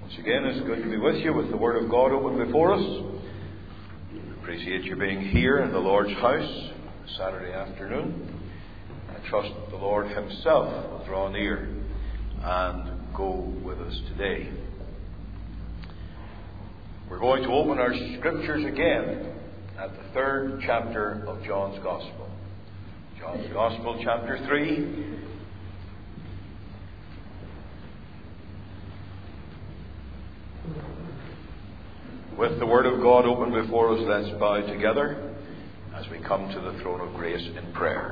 Once again, it's good to be with you with the Word of God open before us. Appreciate you being here in the Lord's house Saturday afternoon. I trust that the Lord Himself will draw near and go with us today. We're going to open our Scriptures again at the third chapter of John's Gospel. John's Gospel, chapter 3. With the Word of God open before us, let's bow together as we come to the throne of grace in prayer.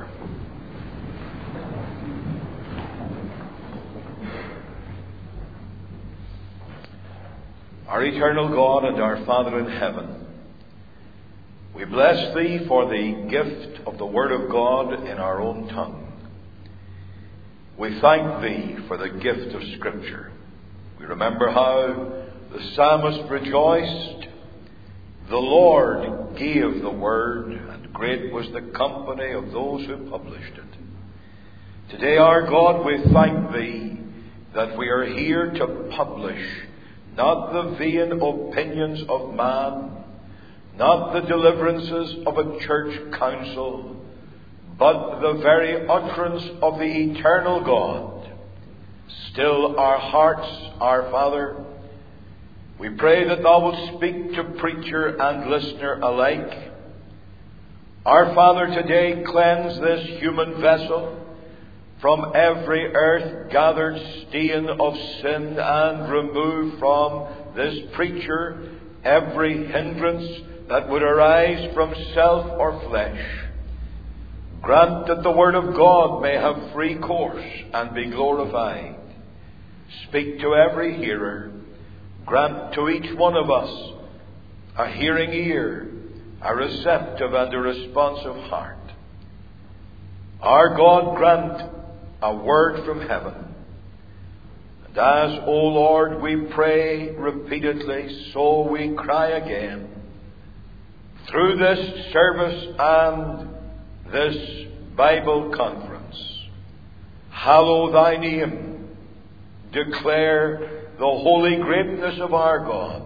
Our eternal God and our Father in heaven, we bless Thee for the gift of the Word of God in our own tongue. We thank Thee for the gift of Scripture. We remember how the psalmist rejoiced. The Lord gave the word, and great was the company of those who published it. Today, our God, we thank Thee that we are here to publish not the vain opinions of man, not the deliverances of a church council, but the very utterance of the eternal God. Still our hearts, our Father, we pray that Thou wilt speak to preacher and listener alike. Our Father, today cleanse this human vessel from every earth-gathered stain of sin and remove from this preacher every hindrance that would arise from self or flesh. Grant that the Word of God may have free course and be glorified. Speak to every hearer. Grant to each one of us a hearing ear, a receptive and a responsive heart. Our God, grant a word from heaven. And as, O Lord, we pray repeatedly, so we cry again. Through this service and this Bible conference, hallow Thy name. Declare the holy greatness of our God.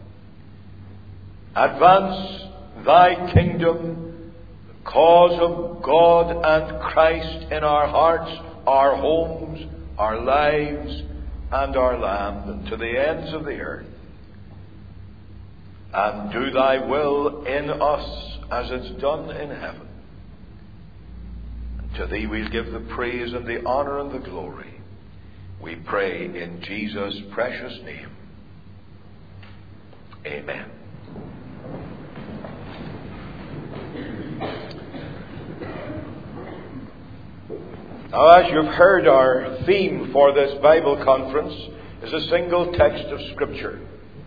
Advance Thy kingdom, the cause of God and Christ in our hearts, our homes, our lives, and our land, and to the ends of the earth. And do Thy will in us as it's done in heaven. And to Thee we'll give the praise and the honor and the glory. We pray in Jesus' precious name. Amen. Now, as you've heard, our theme for this Bible conference is a single text of Scripture.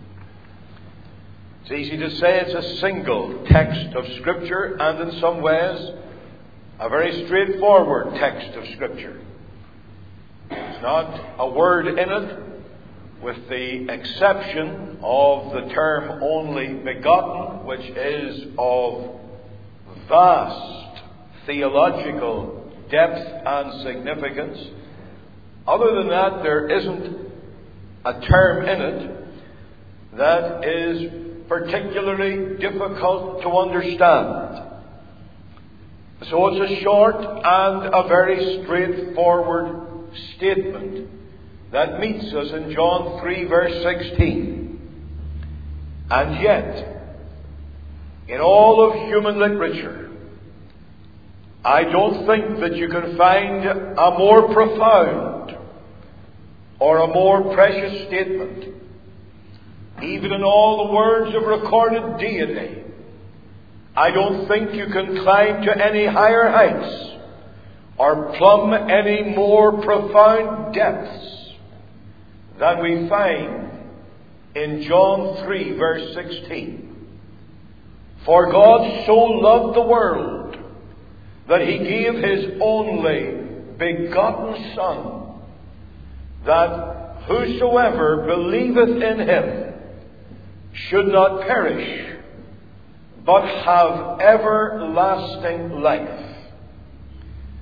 It's easy to say it's a single text of Scripture, and in some ways, a very straightforward text of Scripture. There's not a word in it, with the exception of the term only begotten, which is of vast theological depth and significance. Other than that, there isn't a term in it that is particularly difficult to understand. So it's a short and a very straightforward statement that meets us in John 3 verse 16. And yet, in all of human literature, I don't think that you can find a more profound or a more precious statement. Even in all the words of recorded deity, I don't think you can climb to any higher heights or plumb any more profound depths than we find in John 3 verse 16. For God so loved the world that He gave His only begotten Son, that whosoever believeth in Him should not perish, but have everlasting life.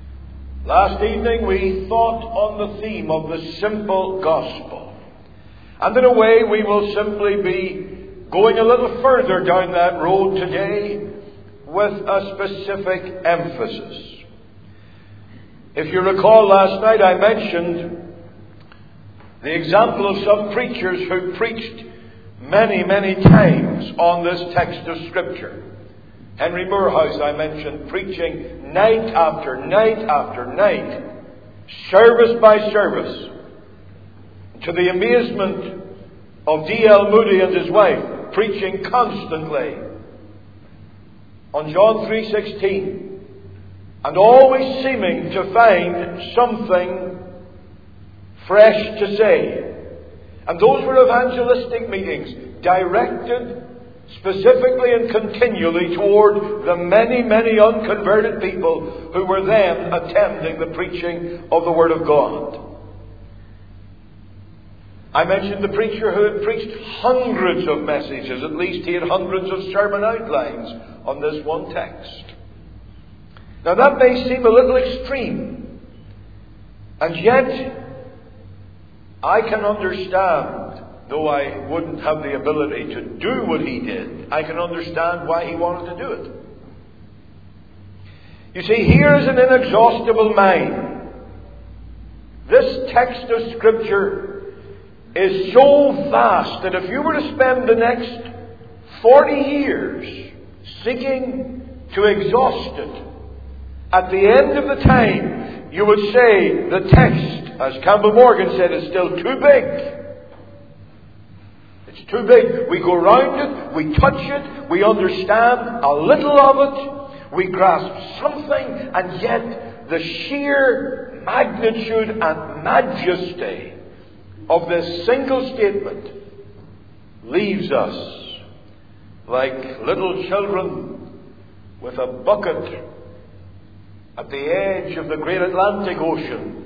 Last evening we thought on the theme of the simple gospel. And in a way, we will simply be going a little further down that road today with a specific emphasis. If you recall, last night I mentioned the example of some preachers who preached many, many times on this text of Scripture. Henry Moorhouse, I mentioned, preaching night after night after night, service by service, to the amazement of D.L. Moody and his wife, preaching constantly on John 3:16, and always seeming to find something fresh to say. And those were evangelistic meetings, directed specifically and continually toward the many, many unconverted people who were then attending the preaching of the Word of God. I mentioned the preacher who had preached hundreds of messages. At least he had hundreds of sermon outlines on this one text. Now that may seem a little extreme, and yet I can understand, though I wouldn't have the ability to do what he did, I can understand why he wanted to do it. You see, here is an inexhaustible mine. This text of Scripture is so vast that if you were to spend the next 40 years seeking to exhaust it, at the end of the time, you would say the text, as Campbell Morgan said, is still too big. It's too big. We go round it, we touch it, we understand a little of it, we grasp something, and yet the sheer magnitude and majesty of this single statement leaves us like little children with a bucket at the edge of the great Atlantic Ocean.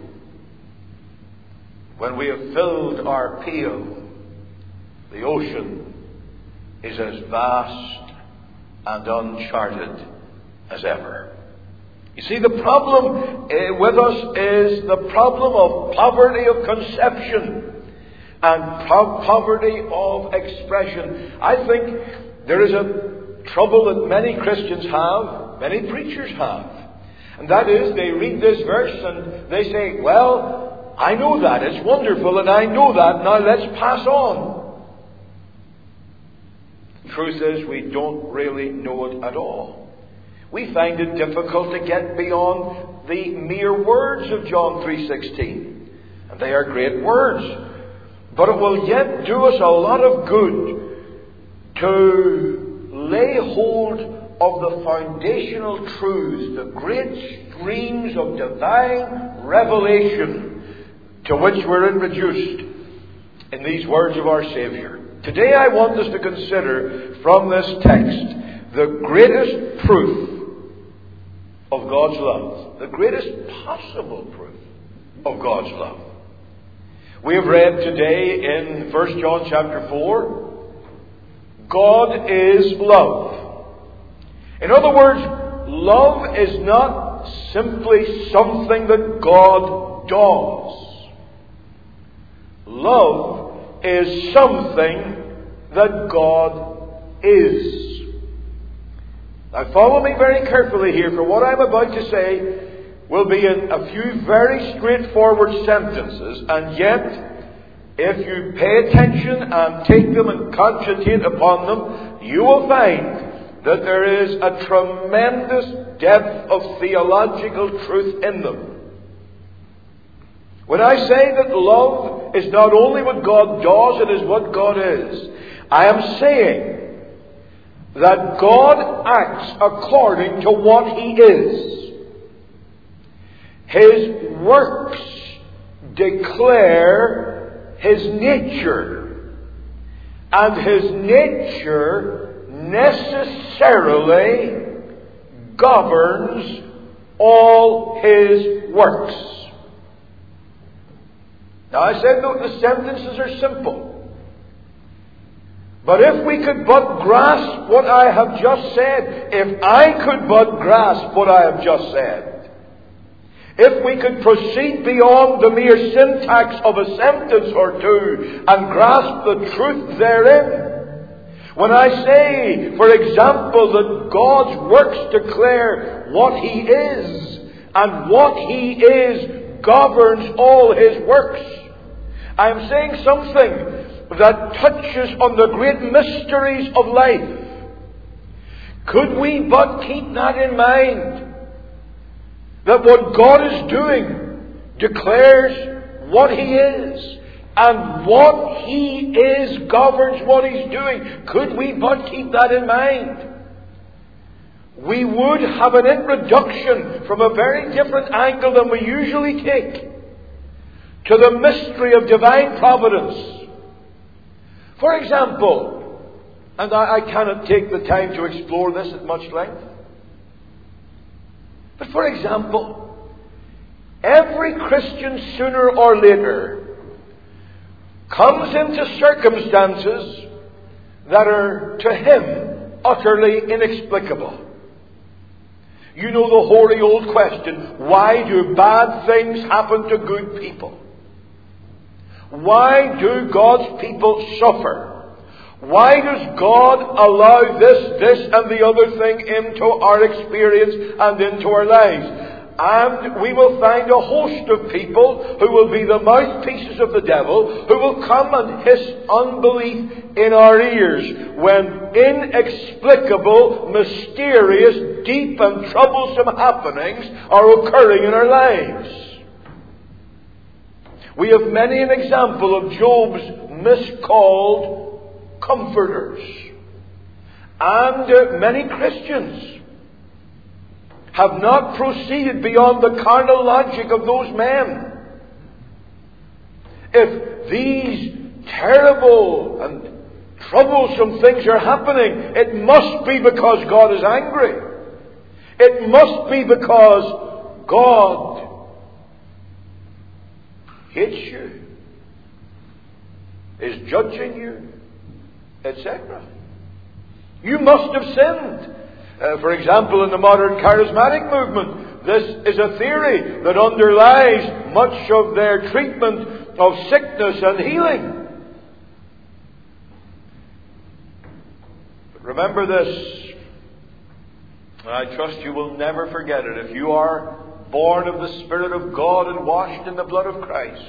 When we have filled our pail, the ocean is as vast and uncharted as ever. You see, the problem with us is the problem of poverty of conception and poverty of expression. I think there is a trouble that many Christians have, many preachers have. And that is, they read this verse and they say, well, I know that, it's wonderful, and I know that, now let's pass on. The truth is, we don't really know it at all. We find it difficult to get beyond the mere words of John 3:16. And they are great words. But it will yet do us a lot of good to lay hold of the foundational truths, the great streams of divine revelation to which we're introduced in these words of our Savior. Today I want us to consider from this text the greatest proof of God's love, the greatest possible proof of God's love. We have read today in 1 John chapter 4, God is love. In other words, love is not simply something that God does. Love is something that God is. Now follow me very carefully here, for what I'm about to say will be in a few very straightforward sentences, and yet, if you pay attention and take them and concentrate upon them, you will find that there is a tremendous depth of theological truth in them. When I say that love is not only what God does, it is what God is, I am saying that God acts according to what He is. His works declare His nature, and His nature necessarily governs all His works. Now I said that the sentences are simple. But if we could but grasp what I have just said, if I could but grasp what I have just said, if we could proceed beyond the mere syntax of a sentence or two and grasp the truth therein. When I say, for example, that God's works declare what He is, and what He is governs all His works, I am saying something that touches on the great mysteries of life. Could we but keep that in mind, that what God is doing declares what He is, and what He is governs what He's doing. Could we but keep that in mind, we would have an introduction from a very different angle than we usually take to the mystery of divine providence. For example, and I cannot take the time to explore this at much length, but for example, every Christian sooner or later comes into circumstances that are to him utterly inexplicable. You know the hoary old question, why do bad things happen to good people? Why do God's people suffer? Why does God allow this and the other thing into our experience and into our lives? And we will find a host of people who will be the mouthpieces of the devil, who will come and hiss unbelief in our ears when inexplicable, mysterious, deep and troublesome happenings are occurring in our lives. We have many an example of Job's miscalled comforters. And many Christians have not proceeded beyond the carnal logic of those men. If these terrible and troublesome things are happening, it must be because God is angry. It must be because God hates you, is judging you, etc. You must have sinned. For example, in the modern charismatic movement, this is a theory that underlies much of their treatment of sickness and healing. But remember this, and I trust you will never forget it. If you are born of the Spirit of God and washed in the blood of Christ,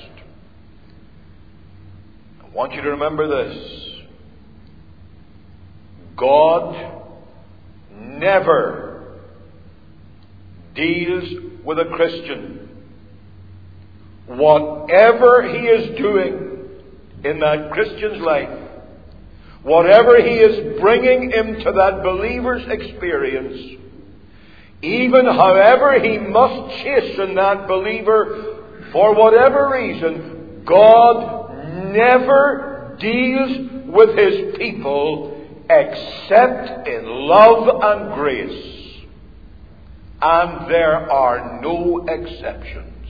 I want you to remember this. God never deals with a Christian. Whatever he is doing in that Christian's life, whatever he is bringing into that believer's experience, even however he must chasten that believer for whatever reason, God never deals with His people except in love and grace. And there are no exceptions.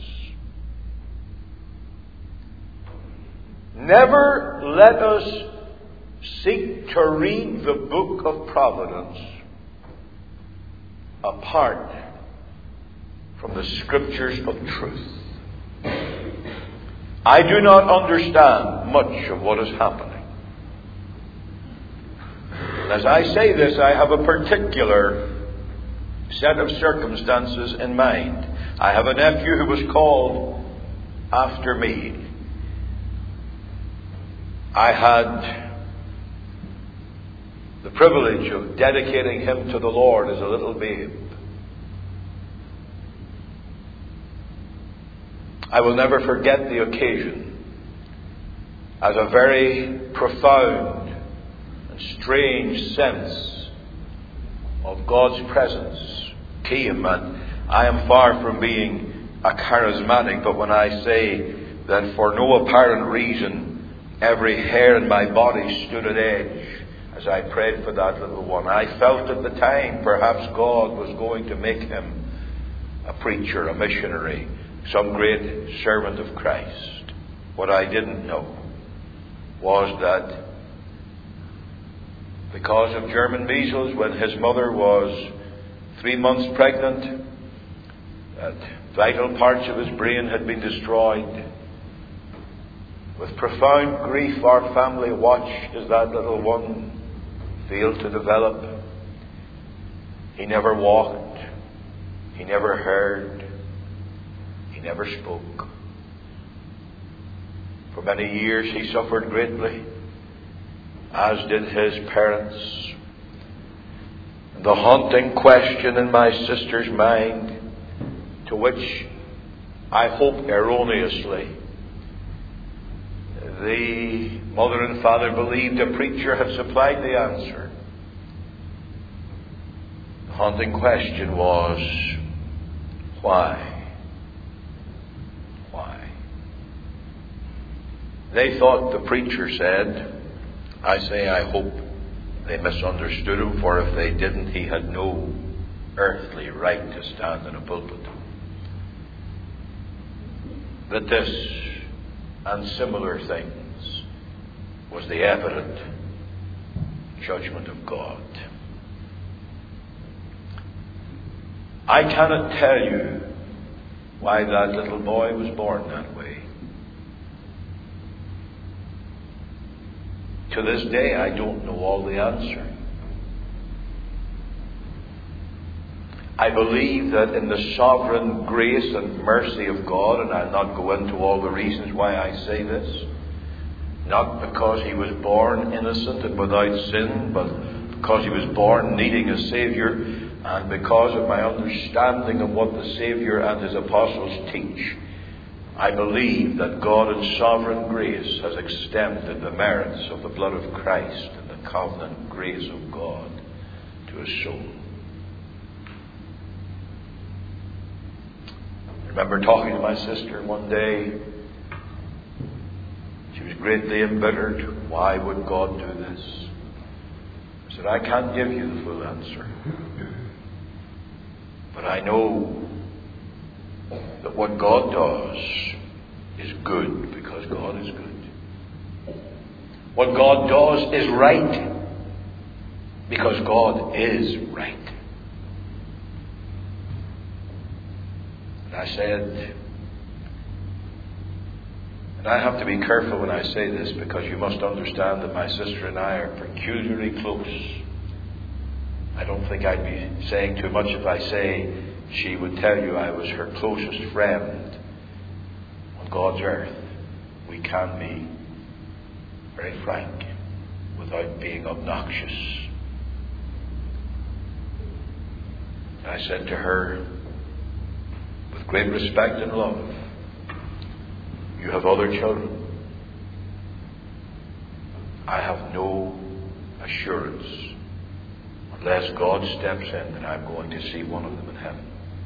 Never let us seek to read the book of providence apart from the Scriptures of truth. I do not understand much of what is happening. As I say this, I have a particular set of circumstances in mind. I have a nephew who was called after me. I had the privilege of dedicating him to the Lord as a little babe. I will never forget the occasion, as a very profound and strange sense of God's presence came. And I am far from being a charismatic, but when I say that for no apparent reason every hair in my body stood at edge as I prayed for that little one, I felt at the time perhaps God was going to make him a preacher, a missionary, some great servant of Christ. What I didn't know was that because of German measles, when his mother was 3 months pregnant, that Vital parts of his brain had been destroyed. With profound grief, our family watched as that little one failed to develop. He never walked. He never heard. He never spoke. For many years he suffered greatly, as did his parents. The haunting question in my sister's mind, to which I hope erroneously the mother and father believed a preacher had supplied the answer. The haunting question was, why? Why? They thought the preacher said, I hope they misunderstood him, for if they didn't, he had no earthly right to stand in a pulpit. That this and similar things was the evident judgment of God. I cannot tell you why that little boy was born that way. To this day, I don't know all the answer. I believe that in the sovereign grace and mercy of God, and I'll not go into all the reasons why I say this, not because he was born innocent and without sin, but because he was born needing a Saviour, and because of my understanding of what the Saviour and his apostles teach, I believe that God in sovereign grace has extended the merits of the blood of Christ and the covenant grace of God to his soul. I remember talking to my sister one day. She was greatly embittered. Why would God do this? I said, I can't give you the full answer. But I know that what God does is good because God is good. What God does is right because God is right. And I said, and I have to be careful when I say this because you must understand that my sister and I are peculiarly close. I don't think I'd be saying too much if I say she would tell you I was her closest friend on God's earth. We can be very frank without being obnoxious. And I said to her, with great respect and love, you have other children. I have no assurance, unless God steps in, that I'm going to see one of them in heaven.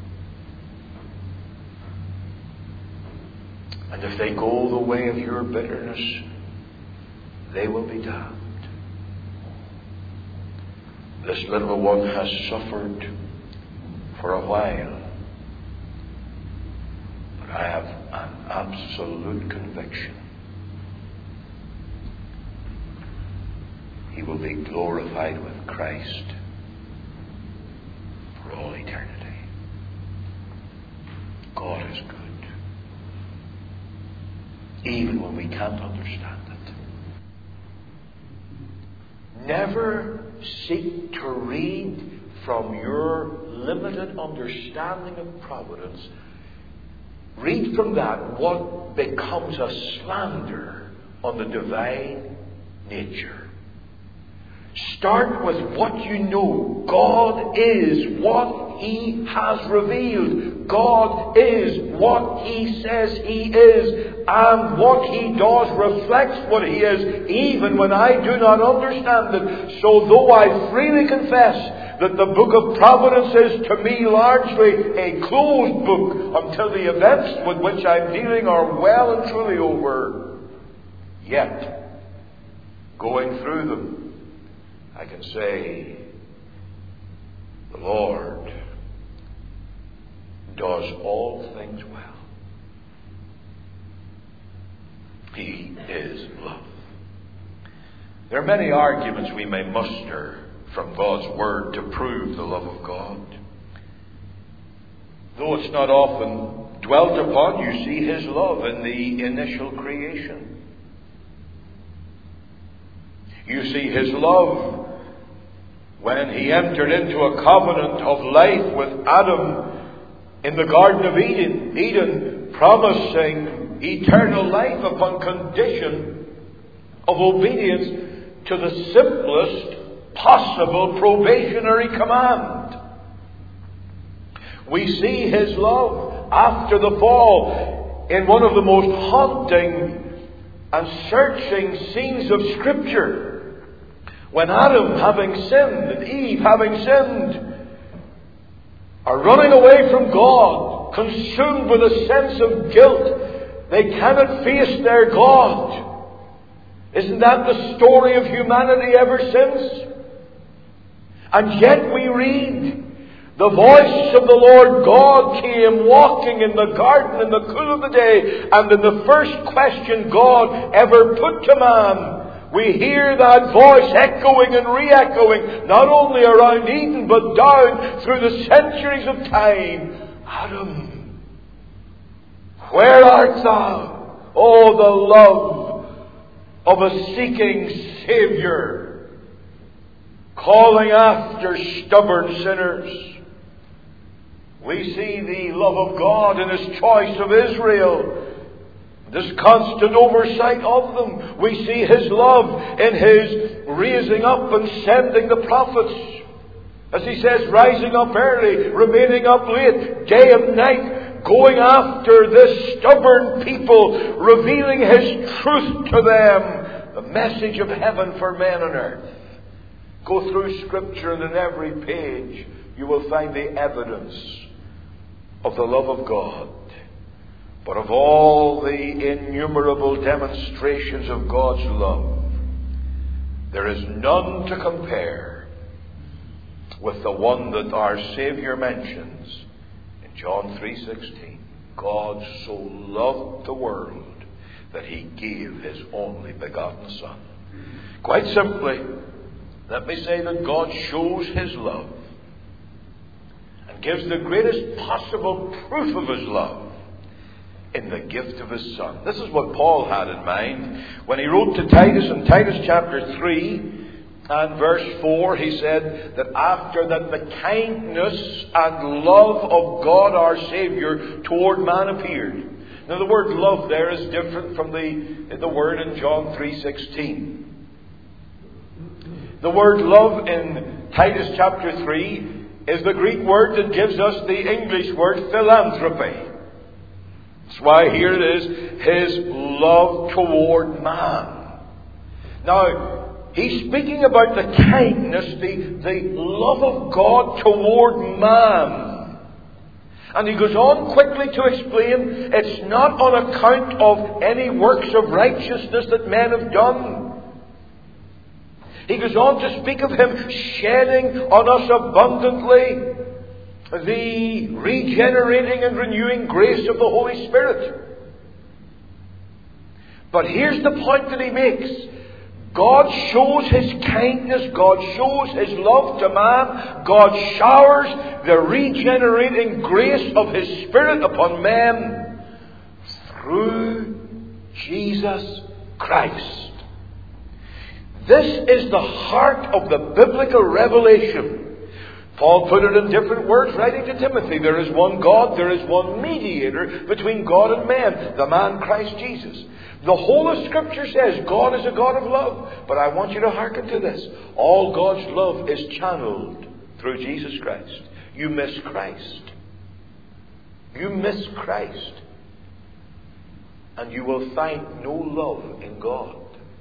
And if they go the way of your bitterness, they will be damned. This little one has suffered for a while. But I have an absolute conviction he will be glorified with Christ for all eternity. God is good, even when we can't understand it. Never seek to read from your limited understanding of providence. Read from that what becomes a slander on the divine nature. Start with what you know. God is what He has revealed. God is what He says He is. And what He does reflects what He is, even when I do not understand it. So though I freely confess that the book of Providence is to me largely a closed book until the events with which I'm dealing are well and truly over, yet, going through them, I can say, the Lord does all things well. He is love. There are many arguments we may muster from God's Word to prove the love of God. Though it's not often dwelt upon, you see His love in the initial creation. You see His love when He entered into a covenant of life with Adam in the Garden of Eden, promising eternal life upon condition of obedience to the simplest possible probationary command. We see His love after the fall in one of the most haunting and searching scenes of Scripture, when Adam, having sinned, and Eve, having sinned, are running away from God, consumed with a sense of guilt. They cannot face their God. Isn't that the story of humanity ever since? And yet we read, the voice of the Lord God came walking in the garden in the cool of the day, and in the first question God ever put to man, we hear that voice echoing and re-echoing, not only around Eden, but down through the centuries of time. Adam, where art thou? Oh, the love of a seeking Saviour, calling after stubborn sinners. We see the love of God in His choice of Israel, this constant oversight of them. We see His love in His raising up and sending the prophets. As He says, rising up early, remaining up late, day and night, going after this stubborn people, revealing His truth to them, the message of heaven for men on earth. Go through Scripture, and in every page you will find the evidence of the love of God. But of all the innumerable demonstrations of God's love, there is none to compare with the one that our Saviour mentions in John 3:16. God so loved the world that He gave His only begotten Son. Quite simply, let me say that God shows His love and gives the greatest possible proof of His love in the gift of His Son. This is what Paul had in mind when he wrote to Titus in Titus chapter 3 and verse 4. He said that after that the kindness and love of God our Saviour toward man appeared. Now the word love there is different from the word in John 3:16. The word love in Titus chapter 3 is the Greek word that gives us the English word philanthropy. That's why here it is, His love toward man. Now, he's speaking about the kindness, the love of God toward man. And he goes on quickly to explain, it's not on account of any works of righteousness that men have done. He goes on to speak of Him shedding on us abundantly the regenerating and renewing grace of the Holy Spirit. But here's the point that he makes. God shows His kindness, God shows His love to man, God showers the regenerating grace of His Spirit upon men through Jesus Christ. This is the heart of the biblical revelation. Paul put it in different words, writing to Timothy. There is one God, there is one mediator between God and man, the man Christ Jesus. The whole of Scripture says God is a God of love. But I want you to hearken to this. All God's love is channeled through Jesus Christ. You miss Christ. You miss Christ. And you will find no love in God.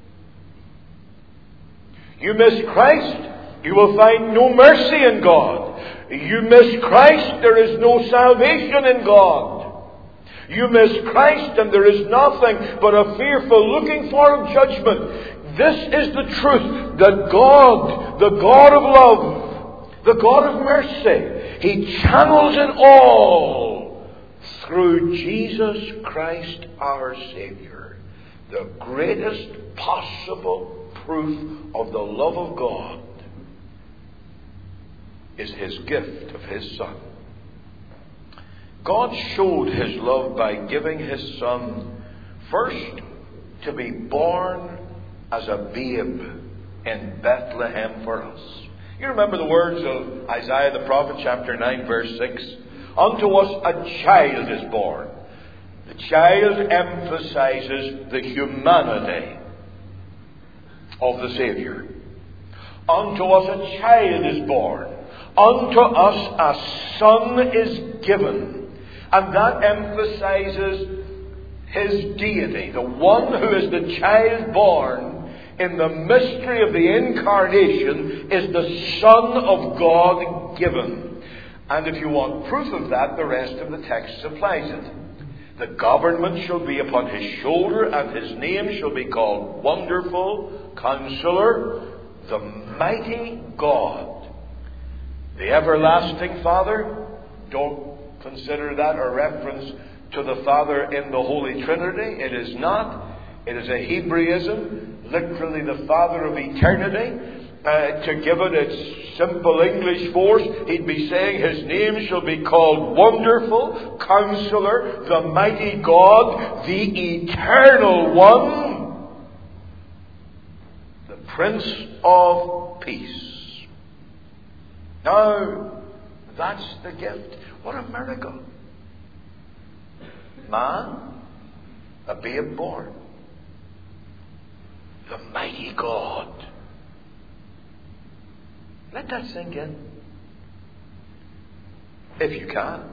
You miss Christ, you will find no mercy in God. You miss Christ, there is no salvation in God. You miss Christ, and there is nothing but a fearful looking for of judgment. This is the truth, that God, the God of love, the God of mercy, He channels it all through Jesus Christ our Saviour. The greatest possible proof of the love of God is His gift of His Son. God showed His love by giving His Son first to be born as a babe in Bethlehem for us. You remember the words of Isaiah the prophet, chapter 9, verse 6. Unto us a child is born. The child emphasizes the humanity of the Savior. Unto us a child is born. Unto us a son is given. And that emphasizes His deity. The one who is the child born in the mystery of the incarnation is the Son of God given. And if you want proof of that, the rest of the text supplies it. The government shall be upon His shoulder, and His name shall be called Wonderful, Counselor, the Mighty God, the Everlasting Father. Don't consider that a reference to the Father in the Holy Trinity. It is not. It is a Hebraism, literally the Father of eternity. To give it its simple English force, he'd be saying His name shall be called Wonderful, Counselor, the Mighty God, the Eternal One, the Prince of Peace. Now, that's the gift. What a miracle. Man, a babe born. The mighty God. Let that sink in. If you can.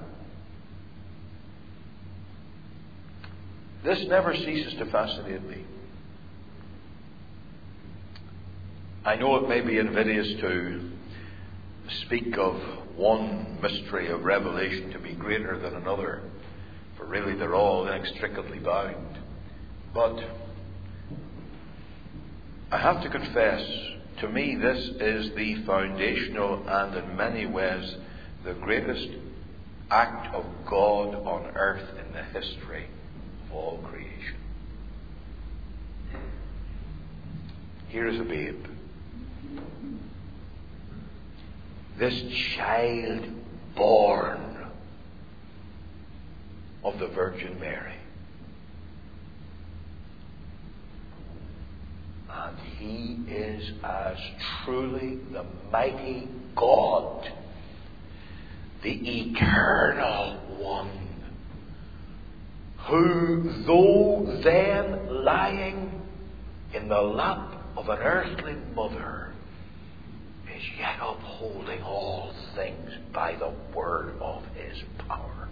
This never ceases to fascinate me. I know it may be invidious to speak of one mystery of revelation to be greater than another, for really they're all inextricably bound. But I have to confess, to me this is the foundational and in many ways the greatest act of God on earth in the history of all creation. Here is a babe. This child born of the Virgin Mary. And He is as truly the mighty God, the Eternal One, who, though then lying in the lap of an earthly mother, is yet upholding all things by the word of His power.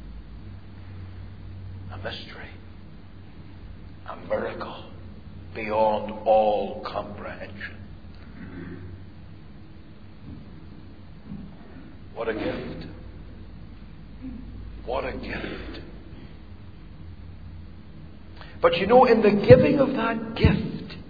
A mystery, a miracle beyond all comprehension. What a gift. What a gift. But you know, in the giving of that gift,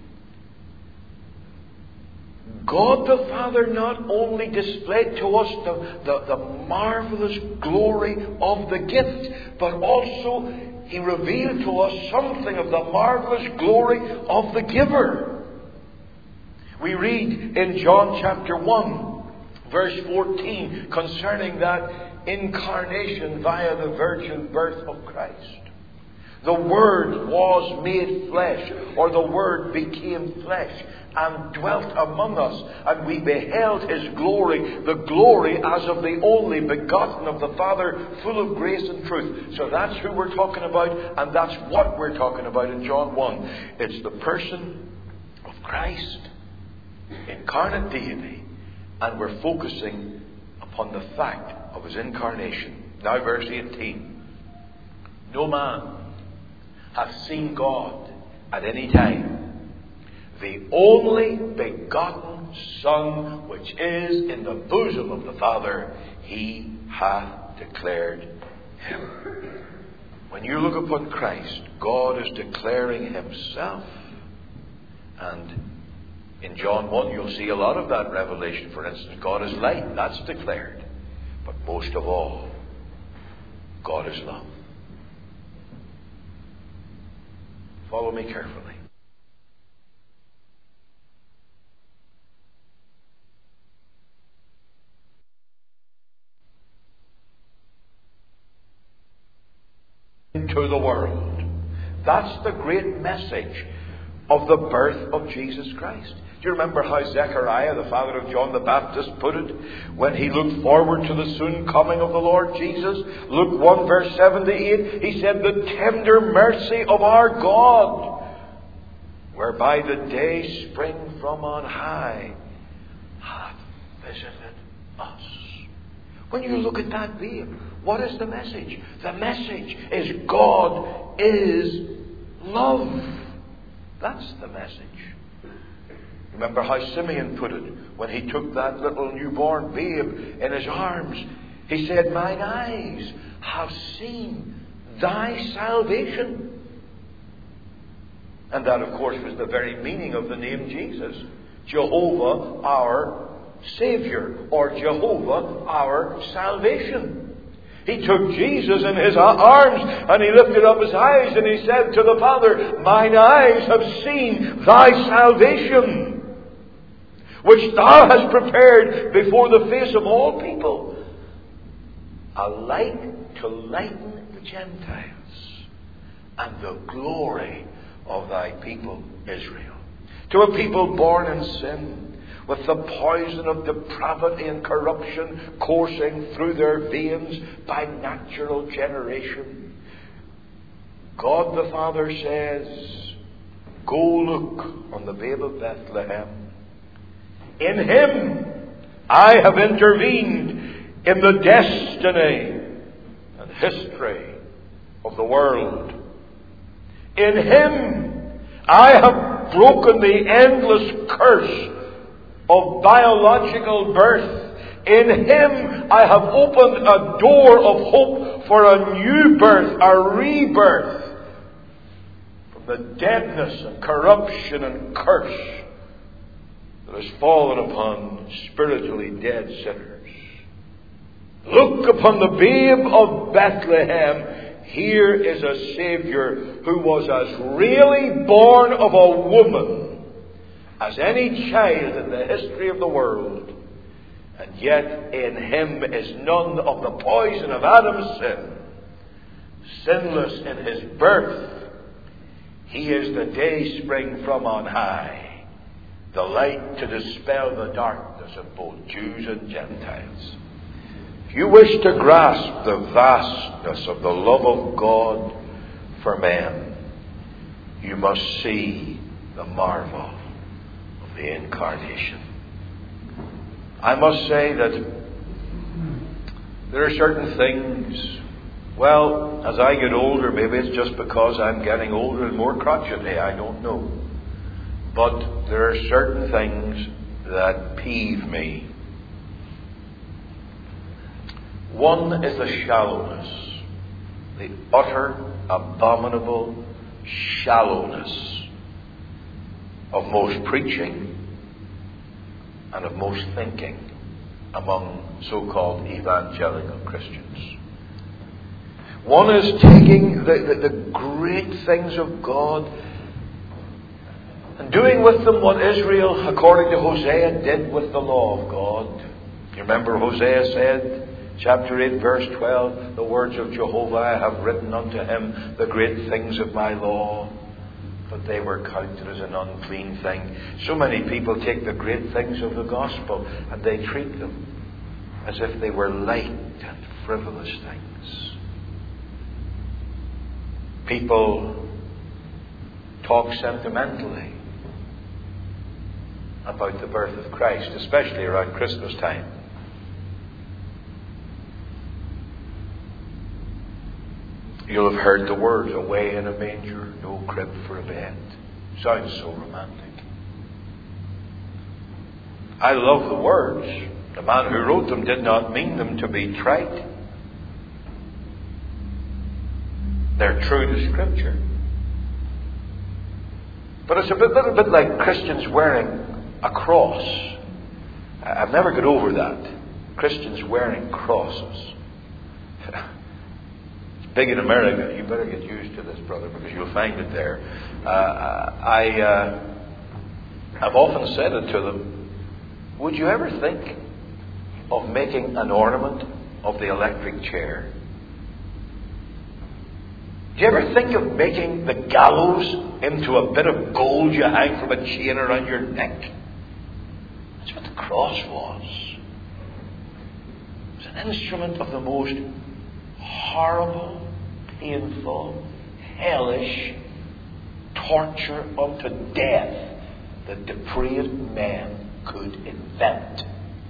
God the Father not only displayed to us the marvelous glory of the gift, but also He revealed to us something of the marvelous glory of the giver. We read in John chapter 1, verse 14, concerning that incarnation via the virgin birth of Christ. The Word was made flesh, or the Word became flesh, and dwelt among us, and we beheld His glory, the glory as of the only begotten of the Father, full of grace and truth. So that's who we're talking about, and that's what we're talking about in John 1. It's the person of Christ, incarnate deity, and we're focusing upon the fact of His incarnation. Now verse 18. No man hath seen God at any time. The only begotten Son, which is in the bosom of the Father, He hath declared Him. When you look upon Christ, God is declaring Himself. And in John 1, you'll see a lot of that revelation. For instance, God is light. That's declared. But most of all, God is love. Follow me carefully. into the world. That's the great message of the birth of Jesus Christ. Do you remember how Zechariah, the father of John the Baptist, put it when he looked forward to the soon coming of the Lord Jesus? Luke 1 verse 7 to 8, he said, "The tender mercy of our God, whereby the day spring from on high, hath visited us." When you look at that babe, what is the message? The message is God is love. That's the message. Remember how Simeon put it when he took that little newborn babe in his arms. He said, "Mine eyes have seen thy salvation." And that, of course, was the very meaning of the name Jesus. Jehovah our Savior, or Jehovah our salvation. He took Jesus in his arms and he lifted up his eyes and he said to the Father, "Mine eyes have seen thy salvation, which thou hast prepared before the face of all people, a light to lighten the Gentiles, and the glory of thy people Israel." To a people born in sin, with the poison of depravity and corruption coursing through their veins by natural generation, God the Father says, "Go look on the babe of Bethlehem. In him I have intervened in the destiny and history of the world. In him I have broken the endless curse of biological birth. In him I have opened a door of hope for a new birth, a rebirth from the deadness and corruption and curse that has fallen upon spiritually dead sinners. Look upon the babe of Bethlehem. Here is a Savior who was as really born of a woman as any child in the history of the world. And yet in him is none of the poison of Adam's sin. Sinless in his birth, he is the day spring from on high, the light to dispel the darkness of both Jews and Gentiles. If you wish to grasp the vastness of the love of God for men, you must see the marvel of the Incarnation. I must say that there are certain things, well, as I get older, maybe it's just because I'm getting older and more crotchety, I don't know. But there are certain things that peeve me. One is the shallowness, the utter, abominable shallowness of most preaching and of most thinking among so-called evangelical Christians. One is taking the great things of God and doing with them what Israel, according to Hosea, did with the law of God. You remember Hosea said, chapter 8, verse 12, the words of Jehovah, I have written unto him the great things of my law, but they were counted as an unclean thing. So many people take the great things of the gospel and they treat them as if they were light and frivolous things. People talk sentimentally about the birth of Christ, especially around Christmas time. You'll have heard the words, away in a manger, no crib for a bed. Sounds so romantic. I love the words. The man who wrote them did not mean them to be trite. They're true to Scripture. But it's a little bit like Christians wearing a cross. I've never got over that. Christians wearing crosses. It's big in America. You better get used to this, brother, because you'll find it there. I've often said it to them, would you ever think of making an ornament of the electric chair? Do you ever think of making the gallows into a bit of gold you hang from a chain around your neck? That's what the cross was. It was an instrument of the most horrible, painful, hellish torture unto death that depraved men could invent.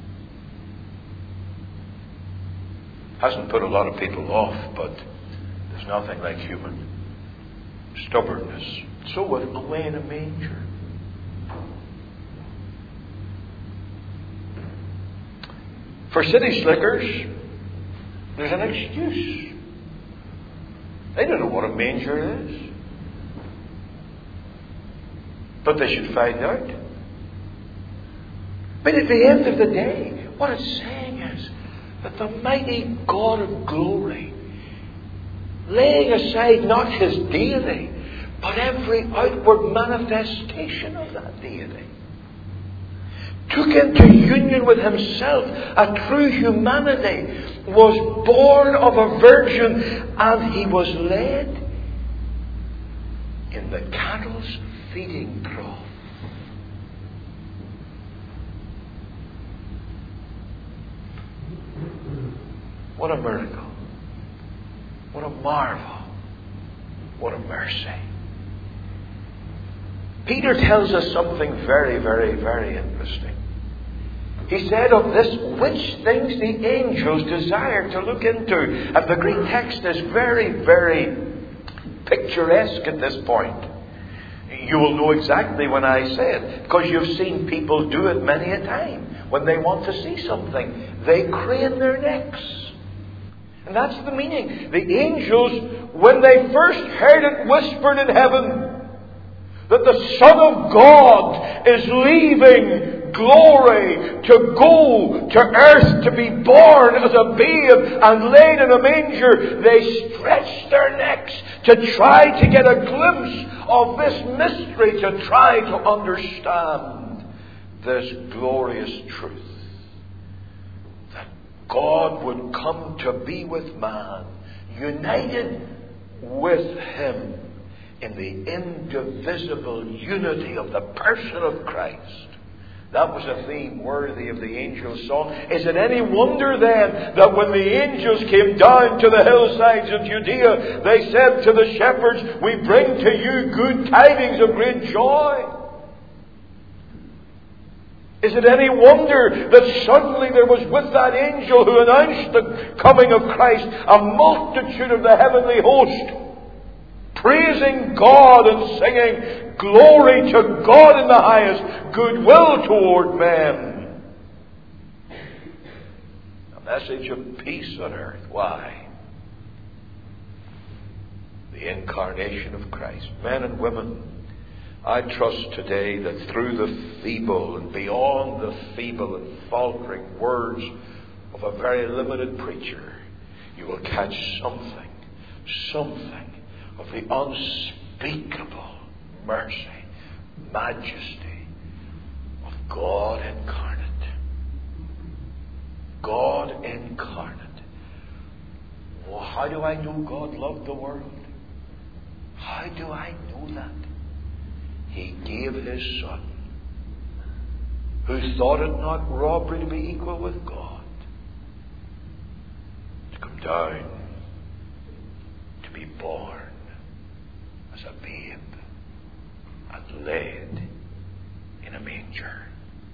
Hasn't put a lot of people off, but there's nothing like human stubbornness. So was away in a manger. For city slickers, there's an excuse. They don't know what a manger is. But they should find out. But at the end of the day, what it's saying is that the mighty God of glory, laying aside not his deity, but every outward manifestation of that deity, took into union with himself a true humanity, was born of a virgin, and he was led in the cattle's feeding trough. What a miracle. What a marvel. What a mercy. Peter tells us something very, very, very interesting. He said of this, which things the angels desire to look into. And the Greek text is very, very picturesque at this point. You will know exactly when I say it, because you've seen people do it many a time. When they want to see something, they crane their necks. And that's the meaning. The angels, when they first heard it whispered in heaven that the Son of God is leaving glory to go to earth to be born as a babe and laid in a manger, they stretched their necks to try to get a glimpse of this mystery, to try to understand this glorious truth. God would come to be with man, united with him in the indivisible unity of the person of Christ. That was a theme worthy of the angels' song. Is it any wonder then that when the angels came down to the hillsides of Judea, they said to the shepherds, "We bring to you good tidings of great joy"? Is it any wonder that suddenly there was with that angel who announced the coming of Christ a multitude of the heavenly host praising God and singing, "Glory to God in the highest, goodwill toward men"? A message of peace on earth. Why? The incarnation of Christ. Men and women, I trust today that through the feeble and beyond the feeble and faltering words of a very limited preacher, you will catch something of the unspeakable mercy, majesty of God incarnate. God incarnate. Well, how do I know God loved the world? How do I know that? He gave his Son, who thought it not robbery to be equal with God, to come down, to be born as a babe and laid in a manger.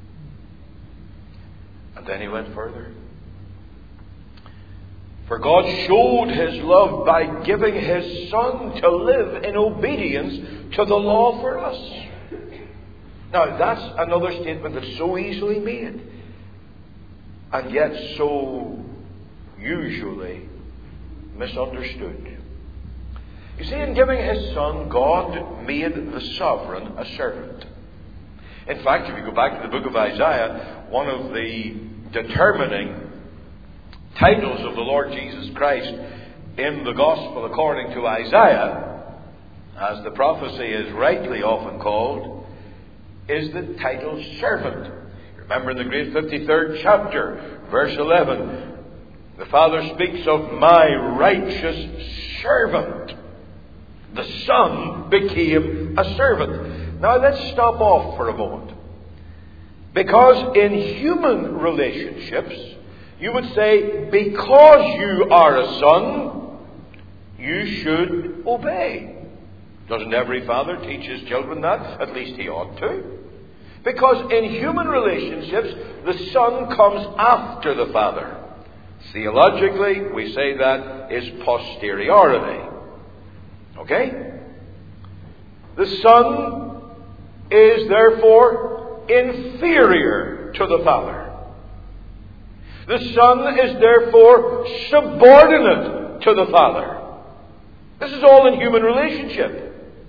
And then he went further. For God showed his love by giving his Son to live in obedience to the law for us. Now, that's another statement that's so easily made, and yet so usually misunderstood. You see, in giving his Son, God made the sovereign a servant. In fact, if you go back to the book of Isaiah, one of the determining titles of the Lord Jesus Christ in the Gospel according to Isaiah, as the prophecy is rightly often called, is the title servant. Remember in the great 53rd chapter, verse 11, the Father speaks of my righteous servant. The Son became a servant. Now let's stop off for a moment. Because in human relationships, you would say, because you are a son, you should obey. Doesn't every father teach his children that? At least he ought to. Because in human relationships, the son comes after the father. Theologically, we say that is posteriority. Okay? The son is therefore inferior to the father. The son is therefore subordinate to the father. This is all in human relationship.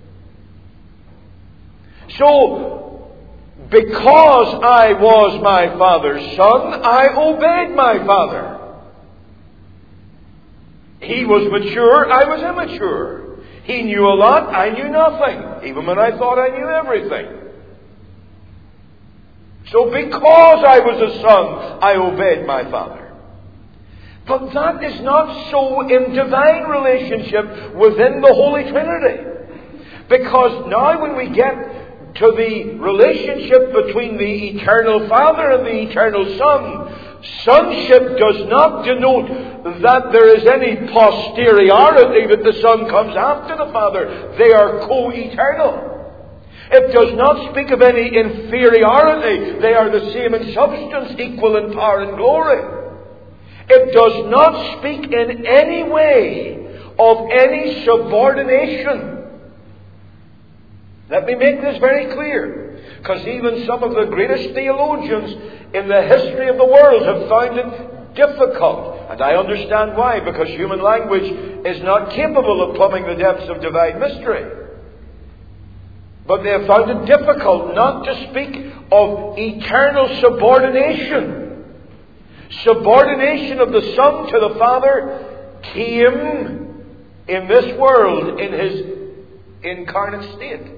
So, because I was my father's son, I obeyed my father. He was mature, I was immature. He knew a lot, I knew nothing, even when I thought I knew everything. So because I was a son, I obeyed my father. But that is not so in divine relationship within the Holy Trinity. Because now when we get to the relationship between the eternal Father and the eternal Son, sonship does not denote that there is any posteriority, that the Son comes after the Father. They are co-eternal. It does not speak of any inferiority. They are the same in substance, equal in power and glory. It does not speak in any way of any subordination. Let me make this very clear, because even some of the greatest theologians in the history of the world have found it difficult. And I understand why, because human language is not capable of plumbing the depths of divine mystery. But they have found it difficult not to speak of eternal subordination. Subordination of the Son to the Father came in this world in His incarnate state.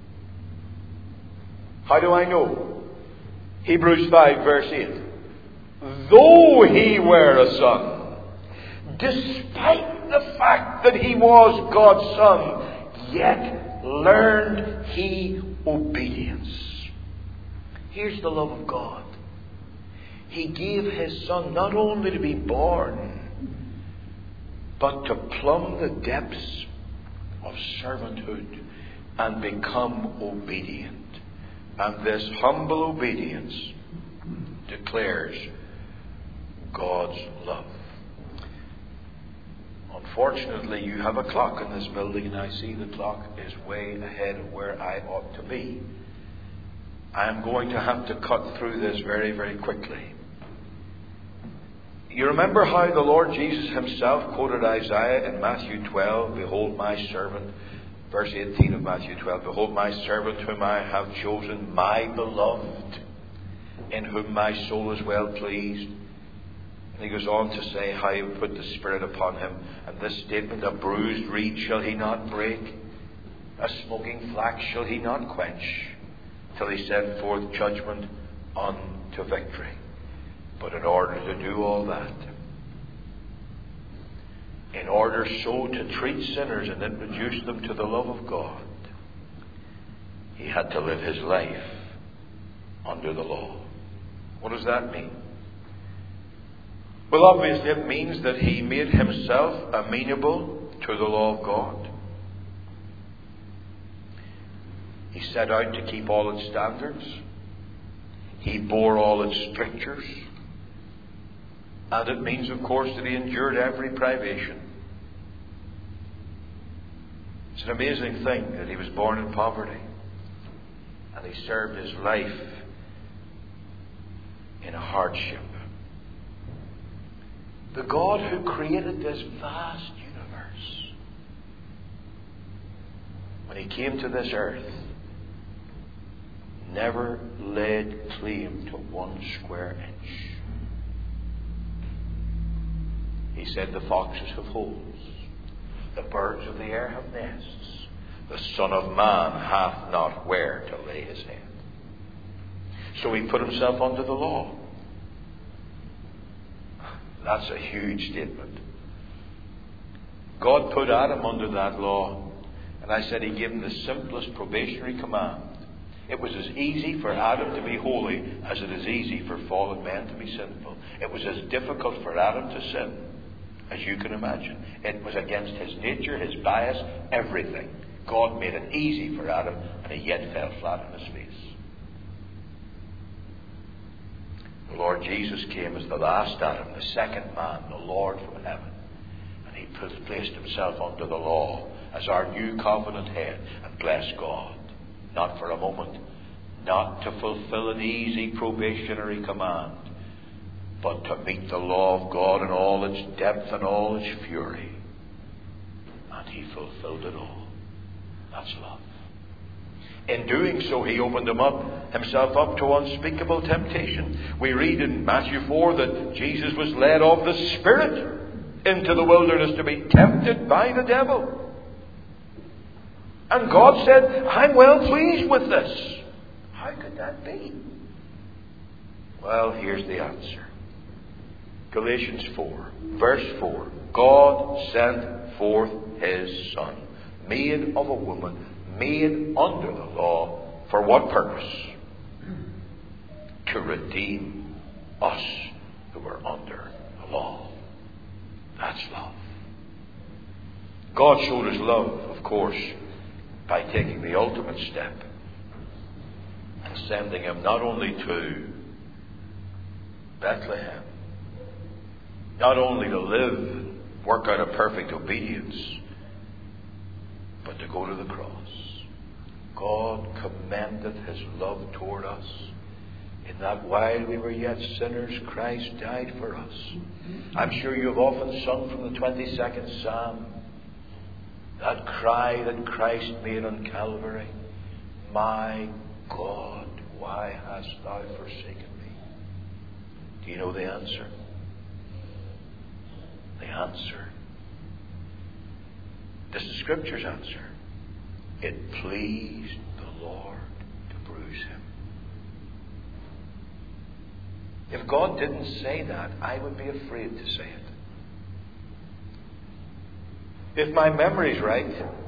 How do I know? Hebrews 5 verse 8. Though he were a son, despite the fact that he was God's son, yet learned he obedience. Here's the love of God. He gave his Son not only to be born, but to plumb the depths of servanthood and become obedient. And this humble obedience declares God's love. Unfortunately, you have a clock in this building, and I see the clock is way ahead of where I ought to be. I am going to have to cut through this very, very quickly. You remember how the Lord Jesus himself quoted Isaiah in Matthew 12, "Behold my servant," verse 18 of Matthew 12, "Behold my servant whom I have chosen, my beloved, in whom my soul is well pleased." And he goes on to say how he would put the Spirit upon him. And this statement, "A bruised reed shall he not break, a smoking flax shall he not quench, till he send forth judgment unto victory." But in order to do all that, in order so to treat sinners and introduce them to the love of God, he had to live his life under the law. What does that mean? Well, obviously it means that he made himself amenable to the law of God. He set out to keep all its standards. He bore all its strictures. And it means, of course, that he endured every privation. It's an amazing thing that he was born in poverty. And he served his life in a hardship. The God who created this vast universe, when he came to this earth, never laid claim to 1 square inch. He said, "The foxes have holes, the birds of the air have nests, the Son of Man hath not where to lay his head." So he put himself under the law. That's a huge statement. God put Adam under that law And I said He gave him the simplest probationary command. It was as easy for Adam to be holy as it is easy for fallen men to be sinful. It was as difficult for Adam to sin as you can imagine. It was against his nature, his bias, everything. God made it easy for Adam, and he yet fell flat on his face. The Lord Jesus came as the last Adam, the second man, the Lord from heaven. And He placed Himself under the law as our new covenant head. And bless God, not for a moment, not to fulfill an easy probationary command, but to meet the law of God in all its depth and all its fury. And He fulfilled it all. That's love. In doing so, He opened Himself up to unspeakable temptation. We read in Matthew 4 that Jesus was led of the Spirit into the wilderness to be tempted by the devil. And God said, I'm well pleased with this. How could that be? Well, here's the answer. Galatians 4, verse 4. God sent forth His Son, made of a woman, made under the law. For what purpose? To redeem us who were under the law. That's love. God showed His love, of course, by taking the ultimate step and sending Him not only to Bethlehem, not only to live and work out a perfect obedience, but to go to the cross. God commended His love toward us, in that while we were yet sinners, Christ died for us. I'm sure you have often sung from the 22nd Psalm that cry that Christ made on Calvary, my God, why hast Thou forsaken me? Do you know the answer? The answer. This is the Scripture's answer. It pleased the Lord to bruise Him. If God didn't say that, I would be afraid to say it. If my memory's right,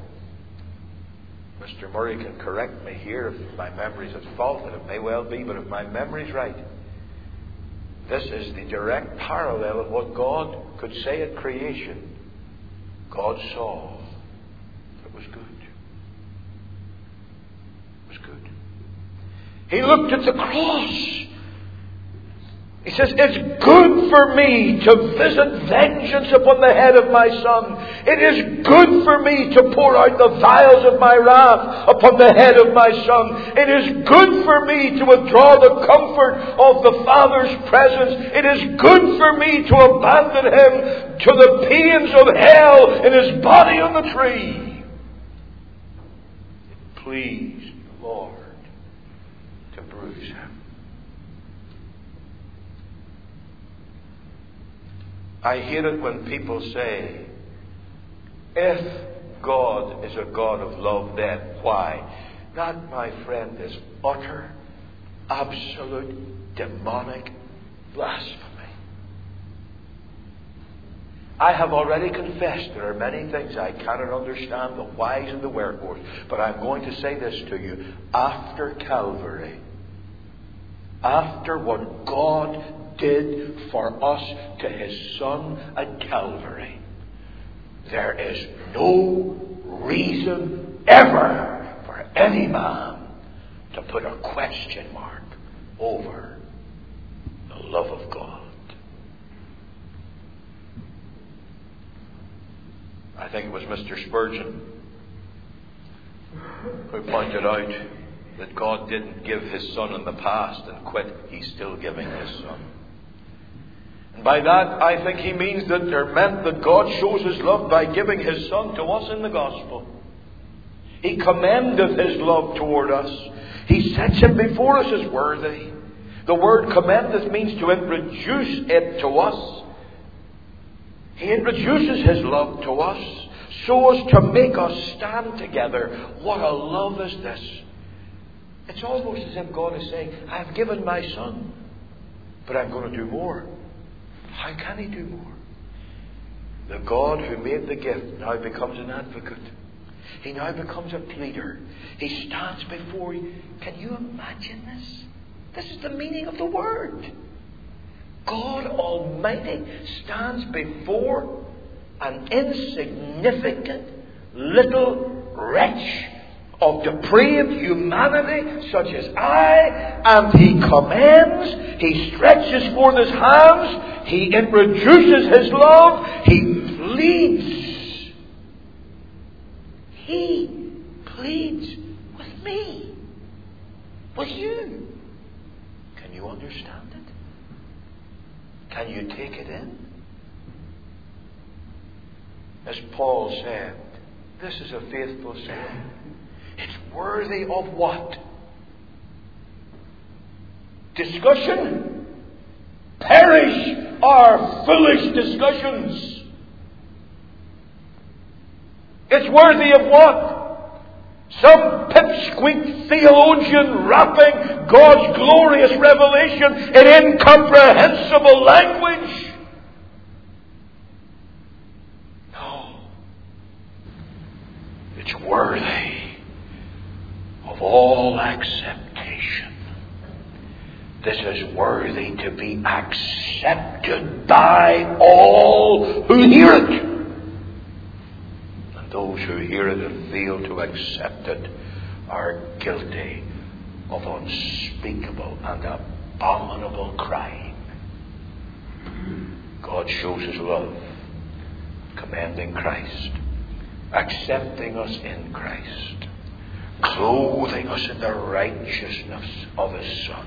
Mr. Murray can correct me here if my memory's at fault, and it may well be, but if my memory's right, this is the direct parallel of what God could say at creation. God saw that it was good. It was good. He looked at the cross. He says, it's good for me to visit vengeance upon the head of my son. It is good for me to pour out the vials of my wrath upon the head of my son. It is good for me to withdraw the comfort of the Father's presence. It is good for me to abandon Him to the pains of hell in His body on the tree. It pleased the Lord to bruise Him. I hear it when people say, if God is a God of love, then why? That, my friend, is utter, absolute, demonic blasphemy. I have already confessed there are many things I cannot understand, the whys and the wherefores, but I'm going to say this to you. After Calvary, after what God did for us to His Son at Calvary, there is no reason ever for any man to put a question mark over the love of God. I think it was Mr. Spurgeon who pointed out that God didn't give His Son in the past and quit. He's still giving His Son. And by that, I think he means that they're meant that God shows His love by giving His Son to us in the gospel. He commendeth His love toward us. He sets Him before us as worthy. The word commendeth means to introduce it to us. He introduces His love to us so as to make us stand together. What a love is this! It's almost as if God is saying, I've given my Son, but I'm going to do more. How can He do more? The God who made the gift now becomes an advocate. He now becomes a pleader. He stands before you. Can you imagine this? This is the meaning of the word. God Almighty stands before an insignificant little wretch of depraved humanity such as I, and He commends, He stretches forth His hands, He introduces His love, He pleads. He pleads with me, with you. Can you understand it? Can you take it in? As Paul said, this is a faithful saying. It's worthy of what? Discussion? Perish our foolish discussions. It's worthy of what? Some pipsqueak theologian wrapping God's glorious revelation in incomprehensible language. No. It's worthy of all acceptation. This is worthy to be accepted by all who hear it. And those who hear it and fail to accept it are guilty of unspeakable and abominable crime. God shows His love, commending Christ, accepting us in Christ, clothing us in the righteousness of His Son,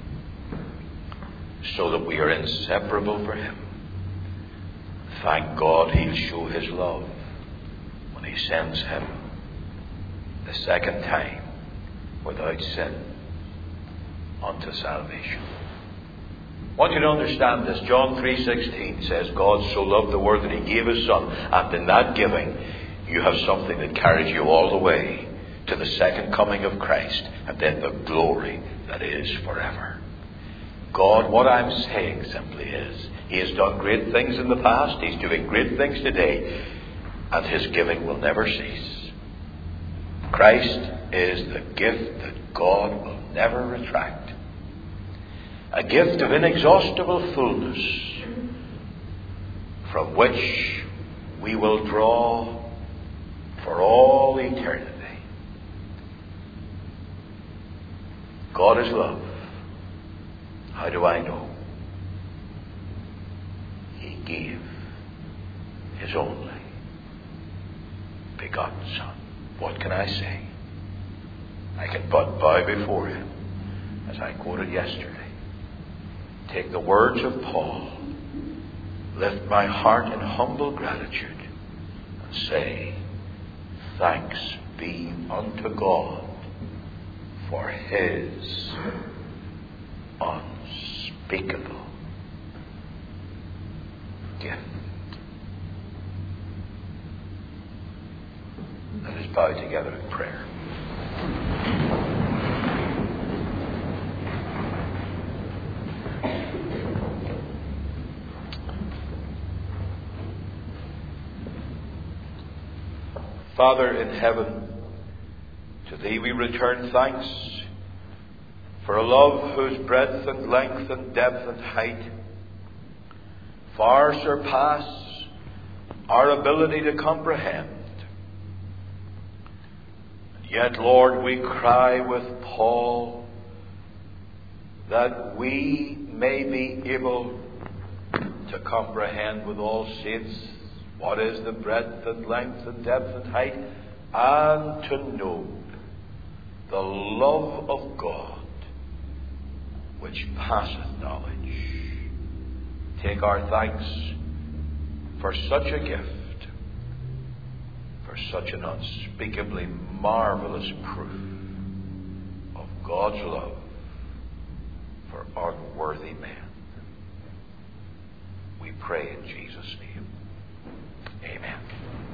so that we are inseparable for Him. Thank God He'll show His love when He sends Him the second time without sin unto salvation. I want you to understand this. John 3:16 says, God so loved the world that He gave His Son, and in that giving you have something that carries you all the way to the second coming of Christ, and then the glory that is forever. God, what I'm saying simply is, He has done great things in the past, He's doing great things today, and His giving will never cease. Christ is the gift that God will never retract. A gift of inexhaustible fullness, from which we will draw for all eternity. God is love. How do I know? He gave His only begotten Son. What can I say? I can but bow before Him, as I quoted yesterday. Take the words of Paul, lift my heart in humble gratitude, and say, thanks be unto God for His unspeakable gift. Let us bow together in prayer. Father in heaven, to Thee we return thanks for a love whose breadth and length and depth and height far surpass our ability to comprehend. And yet, Lord, we cry with Paul that we may be able to comprehend with all saints what is the breadth and length and depth and height, and to know the love of God which passeth knowledge. Take our thanks for such a gift, for such an unspeakably marvelous proof of God's love for unworthy men. We pray in Jesus' name. Amen.